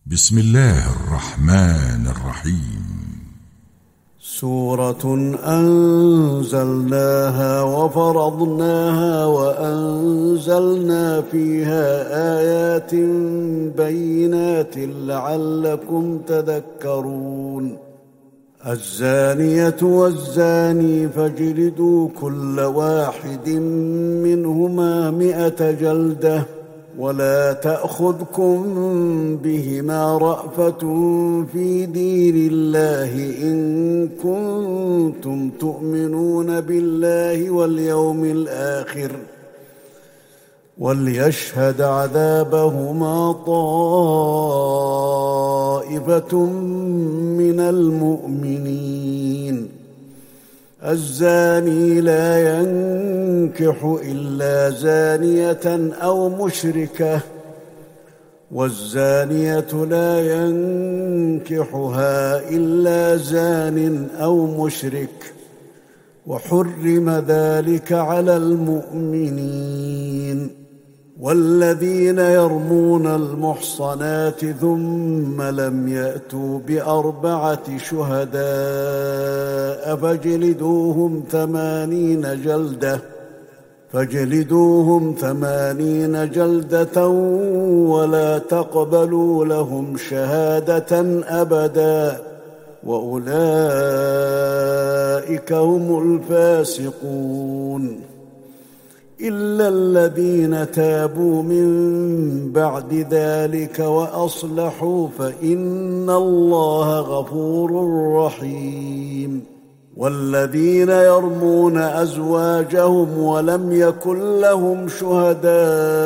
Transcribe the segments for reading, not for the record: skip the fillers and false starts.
بسم الله الرحمن الرحيم. سورة أنزلناها وفرضناها وأنزلنا فيها آيات بينات لعلكم تذكرون. الزانية والزاني فاجلدوا كل واحد منهما 100 جلدة ولا تأخذكم بهما رأفة في دين الله إن كنتم تؤمنون بالله واليوم الآخر وليشهد عذابهما طائفة من المؤمنين. الزاني لا ينكح إلا زانية أو مشركة والزانية لا ينكحها إلا زان أو مشرك وحرم ذلك على المؤمنين. والذين يرمون المحصنات ثم لم يأتوا ب4 شهداء فاجلدوهم 80 جلدة ولا تقبلوا لهم شهادة أبدا وأولئك هم الفاسقون. إلا الذين تابوا من بعد ذلك وأصلحوا فإن الله غفور رحيم. والذين يرمون أزواجهم ولم يكن لهم شهداء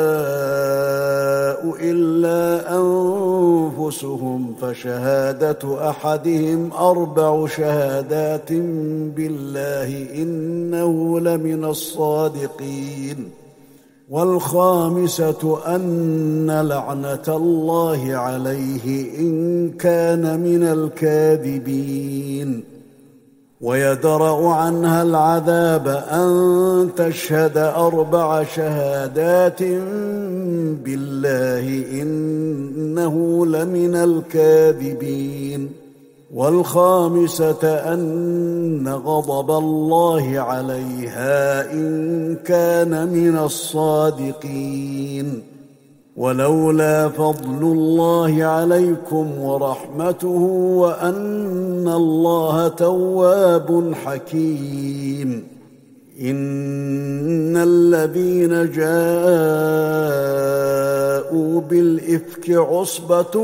إلا أنفسهم فشهادة أحدهم 4 شهادات بالله إنه لمن الصادقين. والخامسة أن لعنة الله عليه إن كان من الكاذبين. ويدرأ عنها العذاب أن تشهد 4 شهادات بالله إنه لمن الكاذبين. والخامسة أن غضب الله عليها إن كان من الصادقين. ولولا فضل الله عليكم ورحمته وأن الله تواب حكيم. إن الذين جاءوا بالإفك عصبة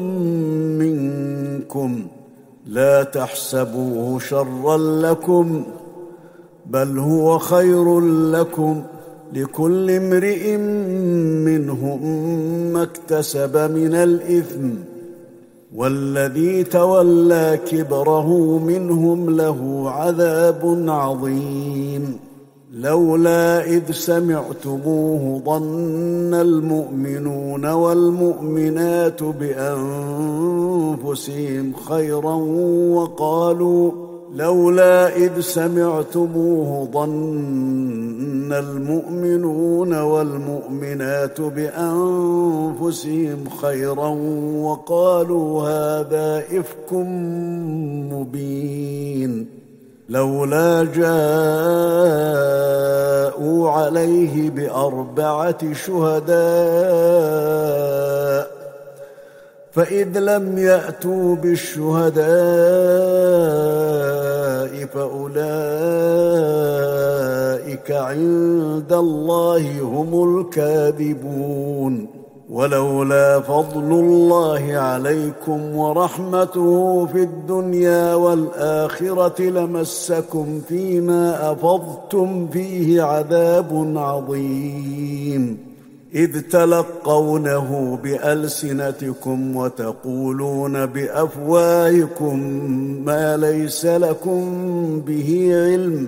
منكم لا تحسبوه شرا لكم بل هو خير لكم لكل امرئ منهم ما اكتسب من الإثم والذي تولى كبره منهم له عذاب عظيم. لولا إذ سمعتموه ظن المؤمنون والمؤمنات بأنفسهم خيرا وقالوا هذا إفك مبين. لولا جاءوا عليه ب4 شهداء فإذ لم يأتوا بالشهداء فأولئك عند الله هم الكاذبون. ولولا فضل الله عليكم ورحمته في الدنيا والآخرة لمسكم فيما أفضتم فيه عذاب عظيم. إذ تلقونه بألسنتكم وتقولون بأفواهكم ما ليس لكم به علم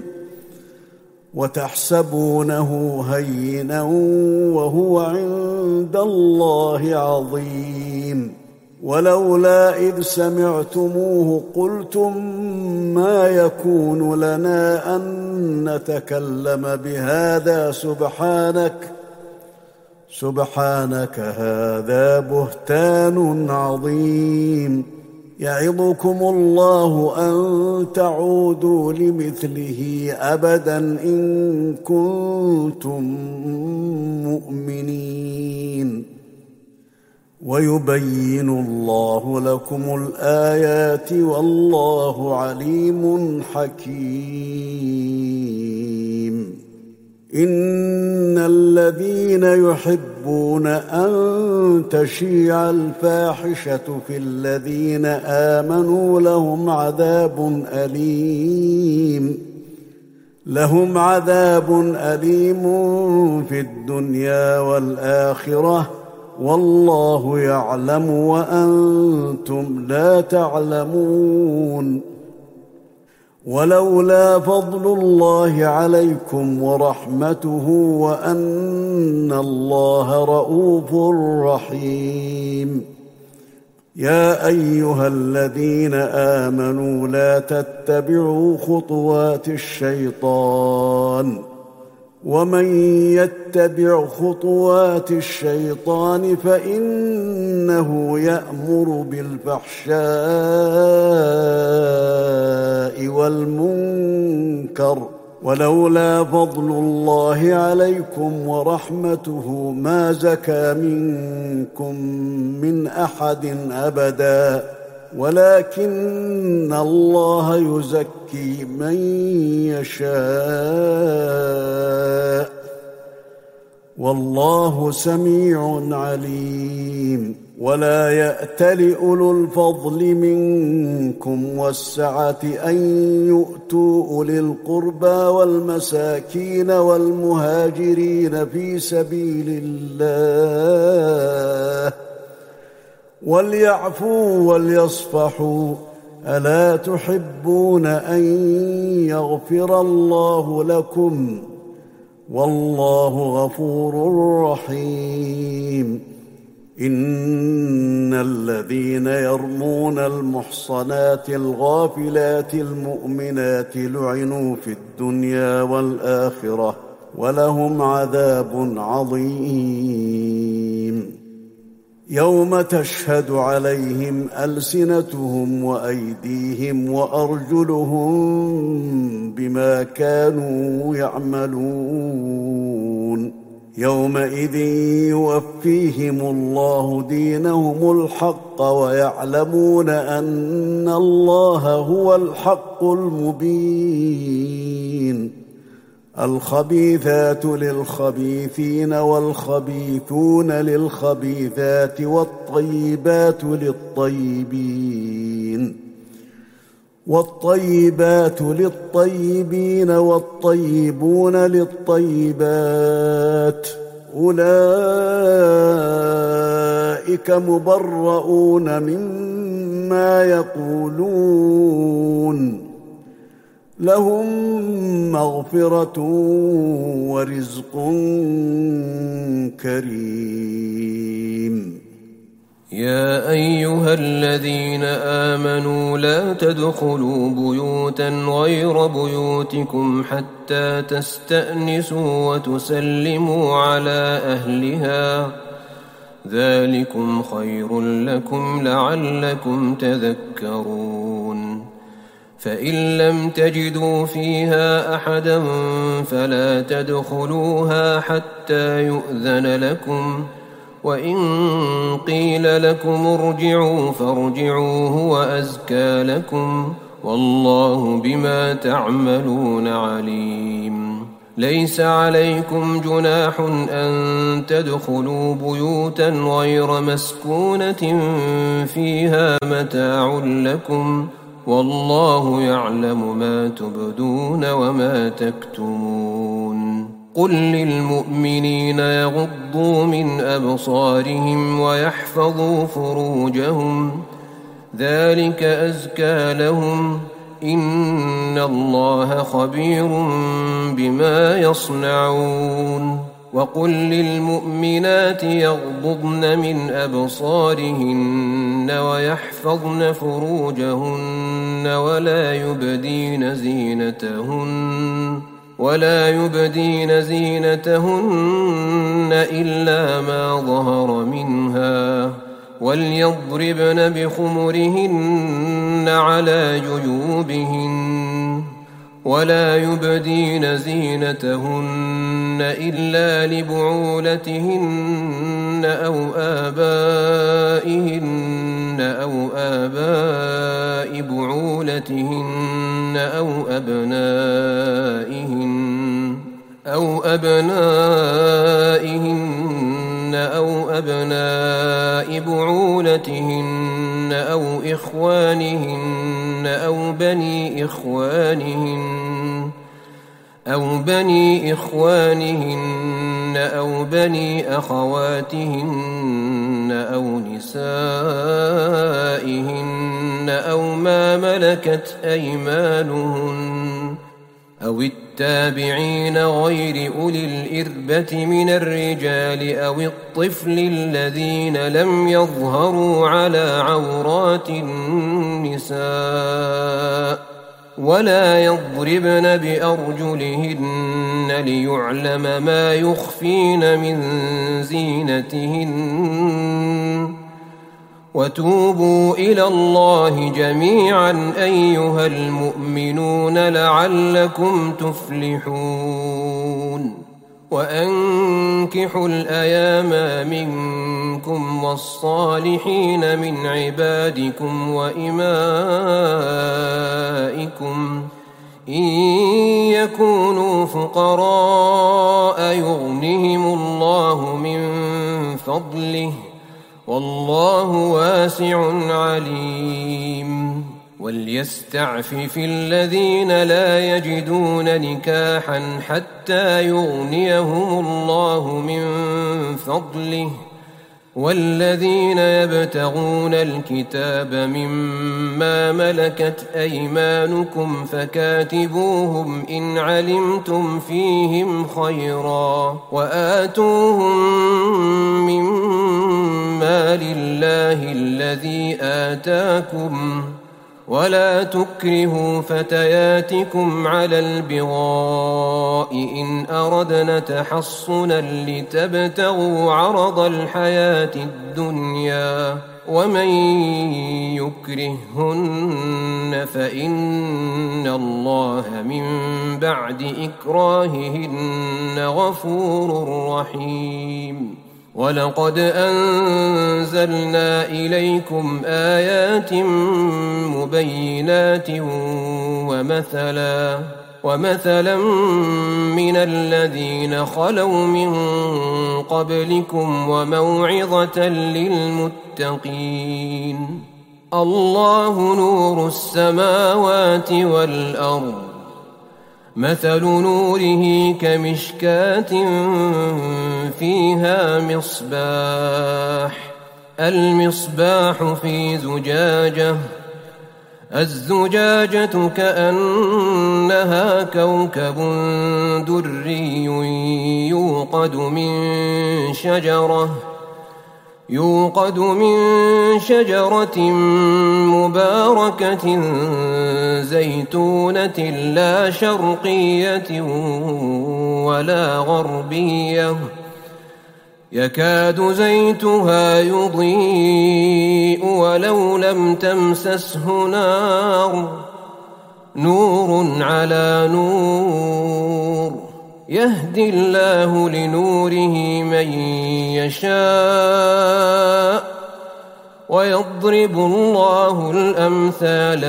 وتحسبونه هينا وهو عند الله عظيم. ولولا إذ سمعتموه قلتم ما يكون لنا أن نتكلم بهذا سبحانك هذا بهتان عظيم. يعظكم الله أن تعودوا لمثله أبدا إن كنتم مؤمنين. ويبين الله لكم الآيات والله عليم حكيم. إن الذين يحبون أن تشيع الفاحشة في الذين آمنوا لهم عذاب أليم في الدنيا والآخرة والله يعلم وأنتم لا تعلمون. ولولا فضل الله عليكم ورحمته وأن الله رءوف رحيم. يا أيها الذين آمنوا لا تتبعوا خطوات الشيطان ومن يتبع خطوات الشيطان فإنه يأمر بالفحشاء والمنكر. ولولا فضل الله عليكم ورحمته ما زكى منكم من أحد أبدا ولكن الله يزكي من يشاء والله سميع عليم. ولا يأتل أولو الفضل منكم والسعة أن يؤتوا أولي القربى والمساكين والمهاجرين في سبيل الله وليعفوا وليصفحوا ألا تحبون أن يغفر الله لكم والله غفور رحيم. إن الذين يرمون المحصنات الغافلات المؤمنات لعنوا في الدنيا والآخرة ولهم عذاب عظيم. يوم تشهد عليهم ألسنتهم وأيديهم وأرجلهم بما كانوا يعملون. يومئذ يوفيهم الله دينهم الحق ويعلمون أن الله هو الحق المبين. الخبيثات للخبيثين والخبيثون للخبيثات والطيبات للطيبين والطيبون للطيبات أولئك مبرؤون مما يقولون لهم مغفرة ورزق كريم. يا أيها الذين آمنوا لا تدخلوا بيوتا غير بيوتكم حتى تستأنسوا وتسلموا على أهلها ذلكم خير لكم لعلكم تذكرون. فإن لم تجدوا فيها أحدا فلا تدخلوها حتى يؤذن لكم وإن قيل لكم ارجعوا فارجعوا هو أزكى لكم والله بما تعملون عليم. ليس عليكم جناح أن تدخلوا بيوتا غير مسكونة فيها متاع لكم والله يعلم ما تبدون وما تكتمون. قل للمؤمنين يغضوا من أبصارهم ويحفظوا فروجهم ذلك أزكى لهم إن الله خبير بما يصنعون. وقل للمؤمنات يغضضن من أبصارهن ويحفظن فروجهن ولا يبدين زينتهن ولا يبدين زينتهن إلا ما ظهر منها وليضربن بخمرهن على جيوبهن ولا يبدين زينتهن إلا لبعولتهن أو آبائهن أو آباء بعولتهن أو أبنائهن أو أبناء بعولتهن أو إخوانهن أو بني إخوانهن أو بني أخواتهن أو نسائهن أو ما ملكت أيمانهن أو التابعين غير أولي الإربة من الرجال أو الطفل الذين لم يظهروا على عورات النساء ولا يضربن بأرجلهن ليعلم ما يخفين من زينتهن وتوبوا إلى الله جميعا أيها المؤمنون لعلكم تفلحون وأنكحوا الأيام منكم والصالحين من عبادكم وإمائكم إن يكونوا فقراء يغنهم الله من فضله والله واسع عليم وليستعفف الذين لا يجدون نكاحا حتى يغنيهم الله من فضله والذين يبتغون الكتاب مما ملكت أيمانكم فكاتبوهم إن علمتم فيهم خيرا وآتوهم مما لله الذي آتاكم ولا تكرهوا فتياتكم على البغاء إن أردنا تحصنا لتبتغوا عرض الحياة الدنيا ومن يكرههن فإن الله من بعد إكراههن غفور رحيم ولقد أنزلنا إليكم آيات مبينات ومثلا من الذين خلوا من قبلكم وموعظة للمتقين الله نور السماوات والأرض مثل نوره كمشكاة فيها المصباح في زجاجة الزجاجة كأنها كوكب دري يوقد من شجرة مباركة زيتونة لا شرقية ولا غربية يكاد زيتها يضيء ولو لم تمسسه نور على نور يهدي الله لنوره من يشاء ويضرب الله الأمثال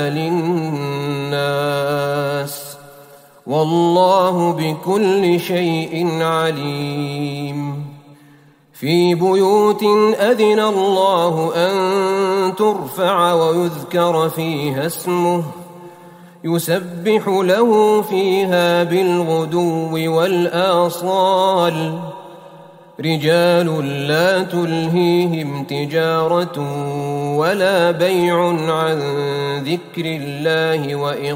للناس والله بكل شيء عليم في بيوت أذن الله أن ترفع ويذكر فيها اسمه يسبح له فيها بالغدو والآصال رجال لا تلهيهم تجارة ولا بيع عن ذكر الله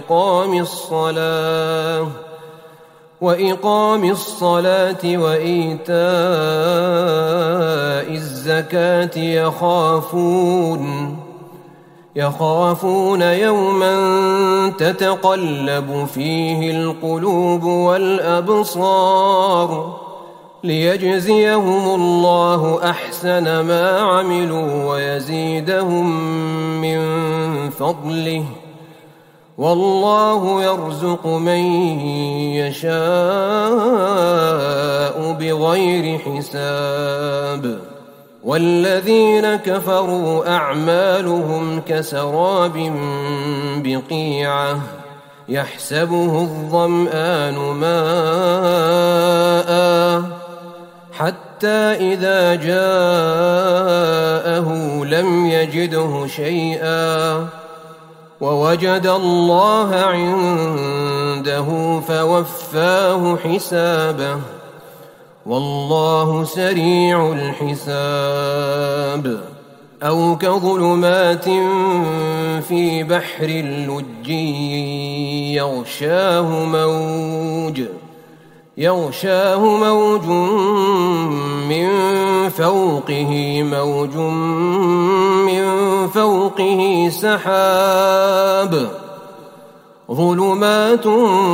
وإقام الصلاة وإيتاء يخافون يوما تتقلب فيه القلوب والأبصار ليجزيهم الله أحسن ما عملوا ويزيدهم من فضله والله يرزق من يشاء بغير حساب. والذين كفروا أعمالهم كسراب بقيعة يحسبه الظمآن ماء حتى إذا جاءه لم يجده شيئا ووجد الله عنده فوفاه حسابه والله سريع الحساب. أو كظلمات في بحر لجي يغشاه موج من فوقه موج من فوقه سحاب ظلمات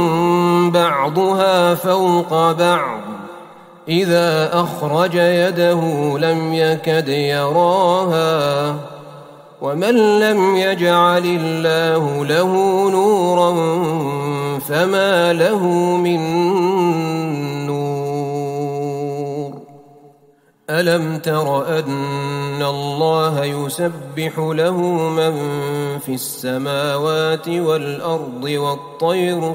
بعضها فوق بعض إذا أخرج يده لم يكد يراها ومن لم يجعل الله له نورا فما له من نور. ألم تر أن الله يسبح له من في السماوات والأرض والطير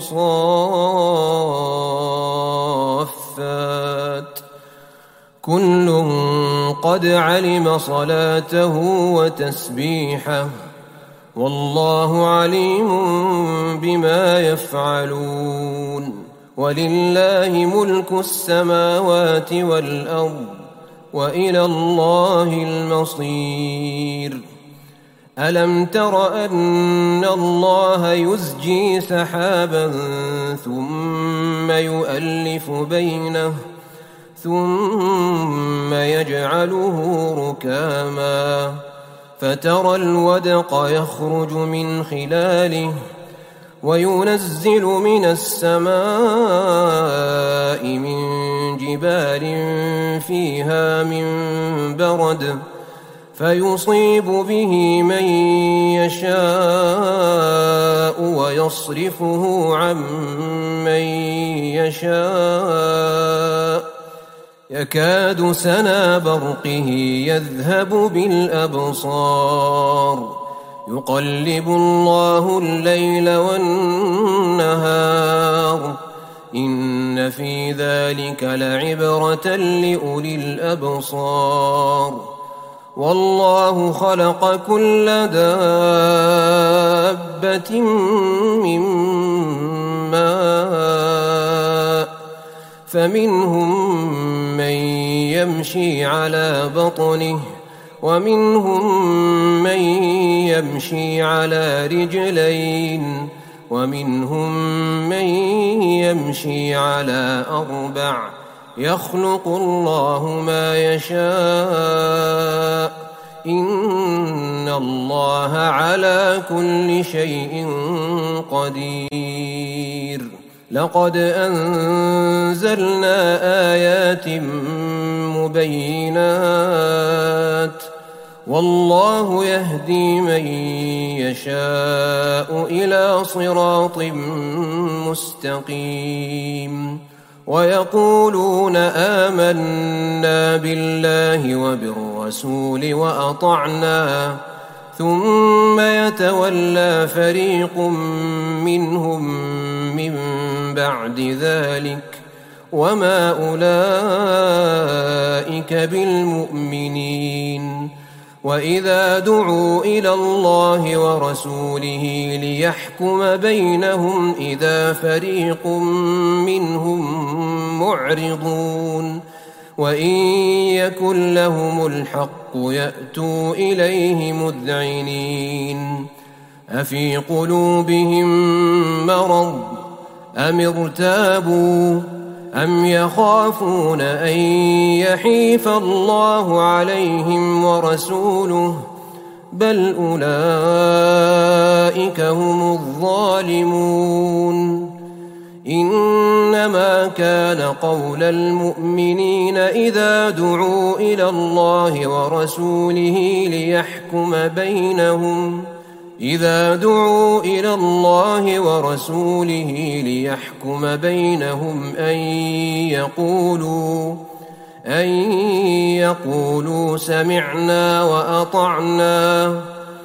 صافات كل قد علم صلاته وتسبيحه والله عليم بما يفعلون. ولله ملك السماوات والأرض وإلى الله المصير. ألم تر أن الله يزجي سحابا ثم يؤلف بينه ثم يجعله ركاما فترى الودق يخرج من خلاله وينزل من السماء من جبال فيها من برد فيصيب به من يشاء ويصرفه عن من يشاء يكاد سنا برقه يذهب بالأبصار يقلب الله الليل والنهار إن في ذلك لعبرة لأولي الأبصار. والله خلق كل دابة من ماء فمنهم من يمشي على بطنه ومنهم من يمشي على رجلين ومنهم من يمشي على أربع يخلق الله ما يشاء إن الله على كل شيء قدير. لقد أنزلنا آيات مبينات والله يهدي من يشاء إلى صراط مستقيم. ويقولون آمنا بالله وبالرسول وأطعنا ثم يتولى فريق منهم من بعد ذلك وما أولئك بالمؤمنين. وإذا دعوا إلى الله ورسوله ليحكم بينهم إذا فريق منهم معرضون وإن يكن لهم الحق يأتوا إليه مذعنين. أفي قلوبهم مرض أم ارتابوا أم يخافون أن يحيف الله عليهم ورسوله بل أولئك هم الظالمون. إنما كان قول المؤمنين إذا دعوا إلى الله ورسوله ليحكم بينهم أن يقولوا سمعنا وأطعنا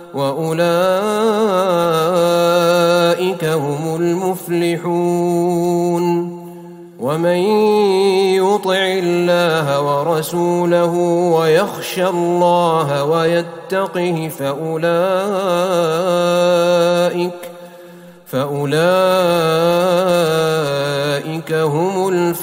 وأولئك هم المفلحون. ومن يطع الله ورسوله ويخشى الله ويتقه فأولئك هم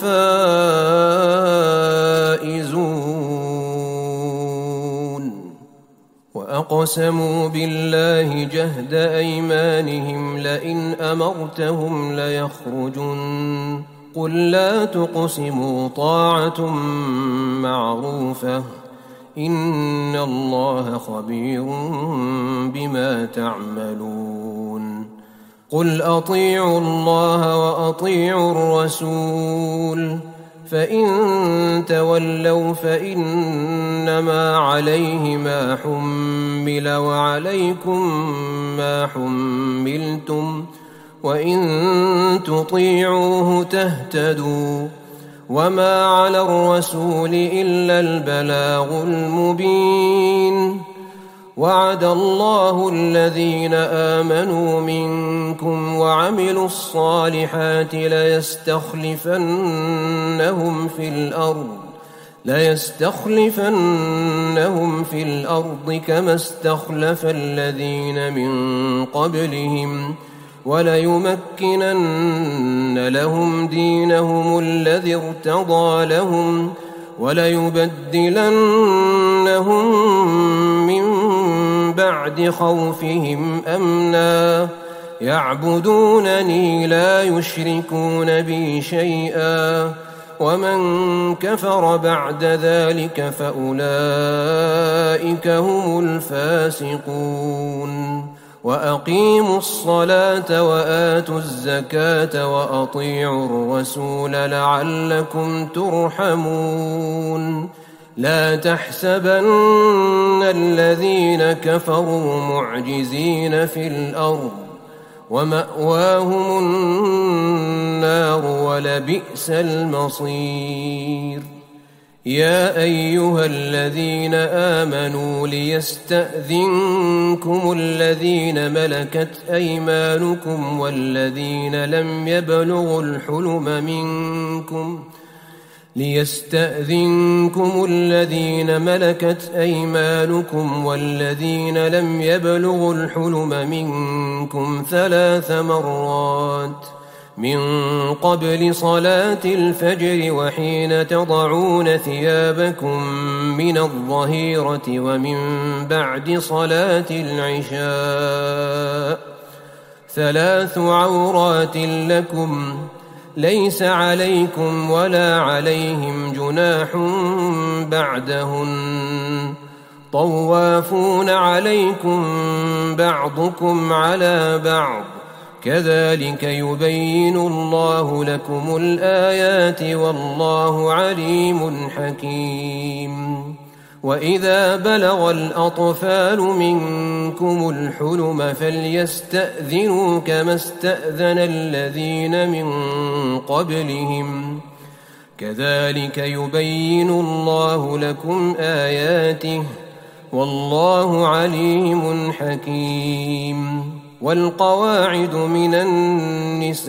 الفائزون. وأقسموا بالله جهد أيمانهم لئن أمرتهم ليخرجن قل لا تقسموا طاعة معروفة إن الله خبير بما تعملون. قل أطيعوا الله وأطيعوا الرسول فإن تولوا فإنما عليه ما حمل وعليكم ما حملتم وإن تطيعوه تهتدوا وما على الرسول إلا البلاغ المبين. وعد الله الذين آمنوا منكم وعملوا الصالحات ليستخلفنهم في الأرض كما استخلف الذين من قبلهم وليمكنن لهم دينهم الذي ارتضى لهم وليبدلنهم من بعد خوفهم أمنا يعبدونني لا يشركون بي شيئا ومن كفر بعد ذلك فأولئك هم الفاسقون. وأقيموا الصلاة وآتوا الزكاة وأطيعوا الرسول لعلكم ترحمون. لا تحسبن الذين كفروا معجزين في الأرض ومأواهم النار ولبئس المصير. يا أيها الذين آمنوا ليستأذنكم الذين ملكت أيمانكم والذين لم يبلغوا الحلم منكم 3 مرات من قبل صلاة الفجر وحين تضعون ثيابكم من الظهيرة ومن بعد صلاة العشاء 3 عورات لكم ليس عليكم ولا عليهم جناح بعدهن طوافون عليكم بعضكم على بعض كذلك يبين الله لكم الآيات والله عليم حكيم. وإذا بلغ الأطفال منكم الحلم فليستأذنوا كما استأذن الذين من قبلهم كذلك يبين الله لكم آياته والله عليم حكيم. والقواعد من النساء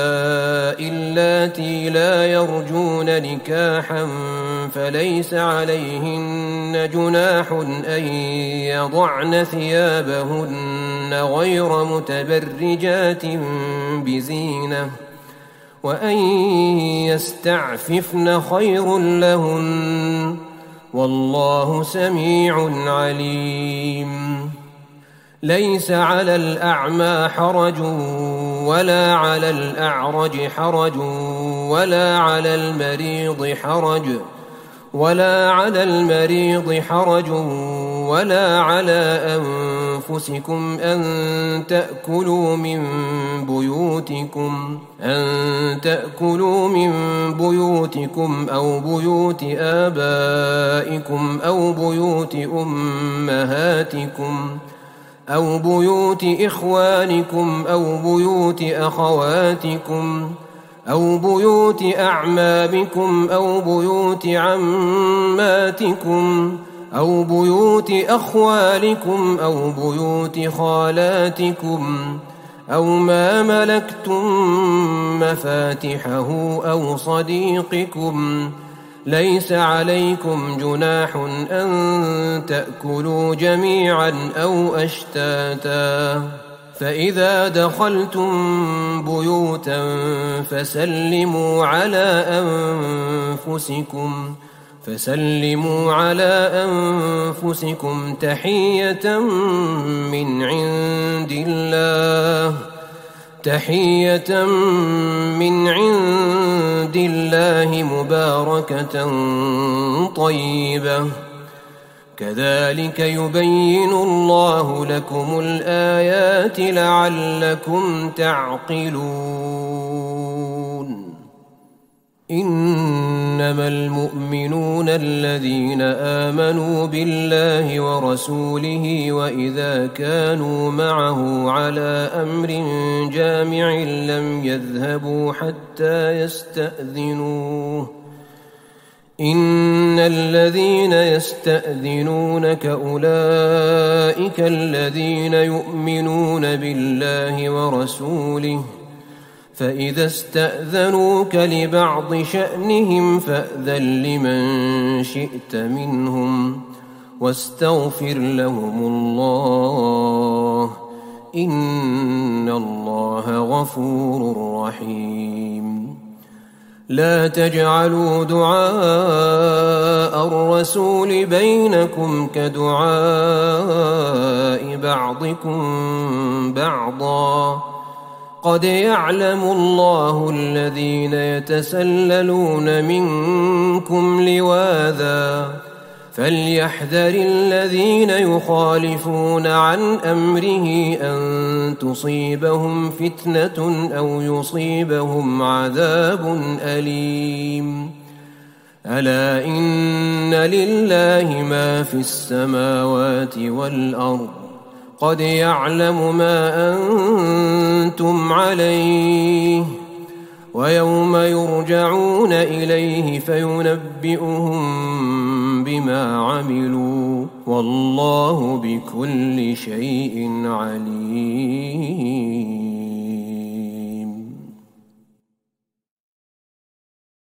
اللاتي لا يرجون نكاحا فليس عليهن جناح أن يضعن ثيابهن غير متبرجات بزينة وأن يستعففن خير لهن والله سميع عليم. ليس على الأعمى حرج ولا على الأعرج حرج ولا على المريض حرج ولا على أنفسكم أن تأكلوا من بيوتكم أو بيوت آبائكم أو بيوت أمهاتكم أو بيوت إخوانكم أو بيوت أخواتكم أو بيوت أعمامكم أو بيوت عماتكم أو بيوت أخوالكم أو بيوت خالاتكم أو ما ملكتم مفاتحه أو صديقكم. ليس عليكم جناح أن تأكلوا جميعا أو أشتاتا. فإذا دخلتم بيوتا فسلموا على أنفسكم تحية من عند الله مباركة طيبة. كذلك يبين الله لكم الآيات لعلكم تعقلون. إنما المؤمنون الذين آمنوا بالله ورسوله وإذا كانوا معه على أمر جامع لم يذهبوا حتى يستأذنوه. إن الذين يستأذنونك أولئك الذين يؤمنون بالله ورسوله، فإذا استأذنوك لبعض شأنهم فأذن لمن شئت منهم واستغفر لهم الله، إن الله غفور رحيم. لا تجعلوا دعاء الرسول بينكم كدعاء بعضكم بعضا، قد يعلم الله الذين يتسللون منكم لواذا، فليحذر الذين يخالفون عن أمره أن تصيبهم فتنة أو يصيبهم عذاب أليم. ألا إن لله ما في السماوات والأرض، قد يعلم ما أنتم عليه، ويوم يرجعون إليه فينبئهم بما عملوا، والله بكل شيء عليم.